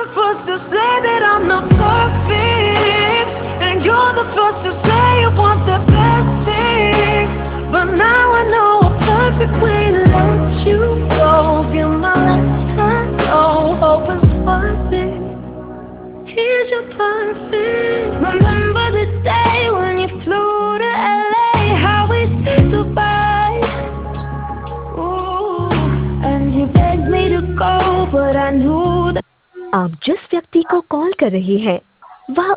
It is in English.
the first to say that I'm not perfect, and you're the first to say you want the best things. But now I know a perfect way to let you go. Feel my lips turn cold, hope it's worth it. Here's your perfect. Remember the day when you flew to LA, how we said goodbye. Ooh, and you begged me to go, but I knew that. आप जिस व्यक्ति को call कर रही हैं वह